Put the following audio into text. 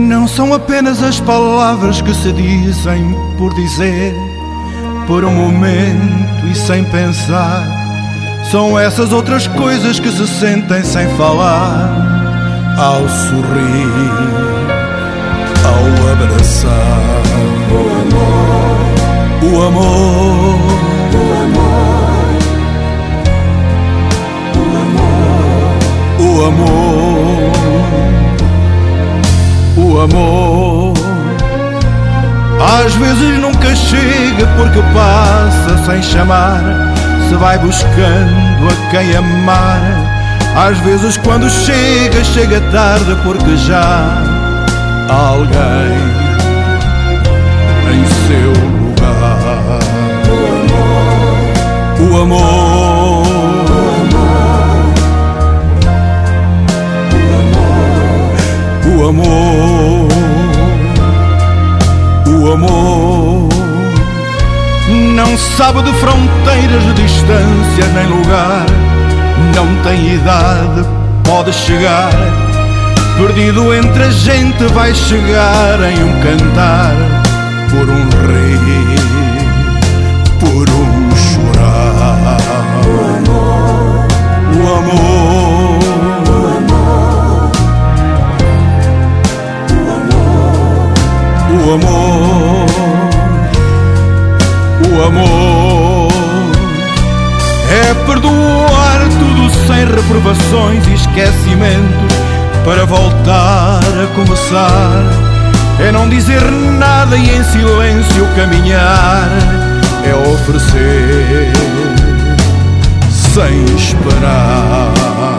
Não são apenas as palavras que se dizem por dizer, por um momento e sem pensar. São essas outras coisas que se sentem sem falar, ao sorrir, ao abraçar. O amor, o amor, o amor, o amor, o amor. Às vezes nunca chega porque passa sem chamar, se vai buscando a quem amar. Às vezes quando chega, chega tarde porque já há alguém em seu lugar. O amor, o amor, o amor não sabe de fronteiras, de distâncias nem lugar. Não tem idade, pode chegar. Perdido entre a gente vai chegar em um cantar, por um rir, por um chorar. O amor, o amor, o amor é perdoar tudo sem reprovações e esquecimentos para voltar a começar. É não dizer nada e em silêncio caminhar. É oferecer sem esperar.